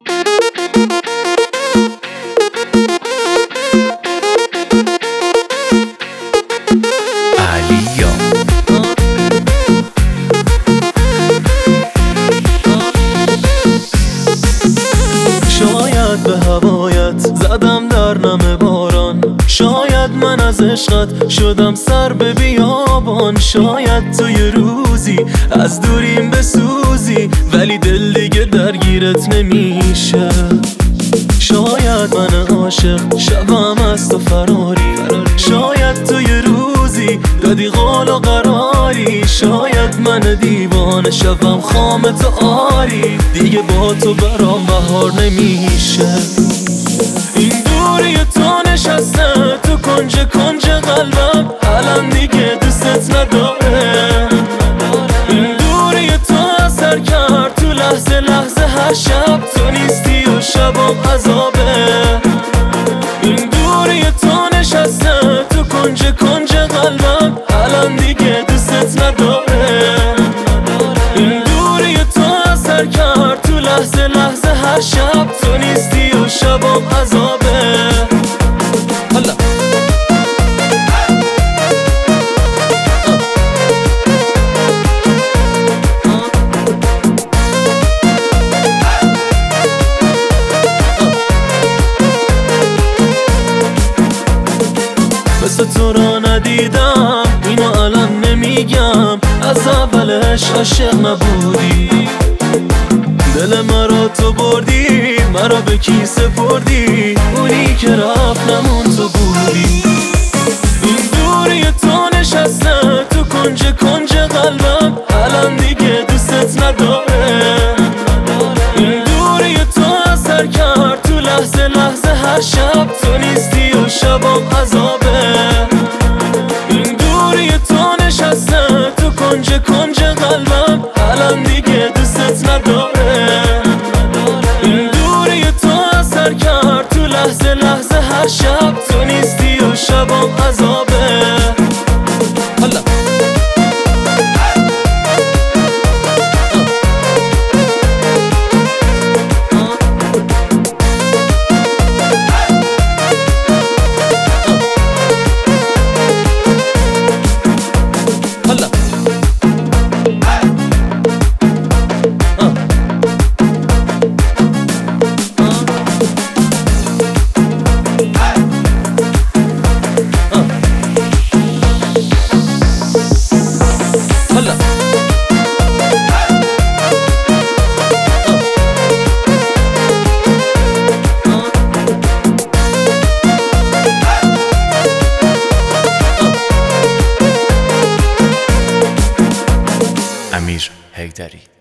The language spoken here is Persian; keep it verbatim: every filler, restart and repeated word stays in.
شاید به هوایت زدم در نم باران، شاید من از عشقت شدم سر به بیابان. شاید تو یه روزی از دوریم بسوزی ولی دل دیگه درگیرت نمیشه. شاید من عاشق شوم از تو فراری، شاید تو یه روزی دادی قول و قراری. شاید من دیوانه شوم خام تو آری، دیگه با تو برام بهار نمیشه. این دوری تو نشسته تو کنج کنج قلبم، الان دیگه دوستت نداره. این دوری تو اثر کرد تو لحظه لحظه، هر شب تو نیستی و شبم عذابه. این دوری تو نشسته تو کنج کنج قلبم، الان دیگه دوستت نداره. این دوری تو اثر کرد تو لحظه لحظه، هر شب تو نیستی و شبم عذابه. حالا مثل تو را ندیدم، اینو الان نمیگم، از اولش عاشق نبودی. دل مرا تو بردی، مرا به کی سپردی، اونی که رفت نمون تو بودی. این دوری تو نشسته تو کنج کنج قلبم، الان دیگه دوستت نداره. این دوری تو اثر کرد تو لحظه لحظه، هر شب تو نیستی و شبم عذابه. این دوری تو نشسته تو کنج کنج قلبم، الان دیگه دوستت نداره. این دوری تو اثر کرد تو لحظه لحظه، هر شب تو نیستی و شبم عذابه. حالا امیر حیدری.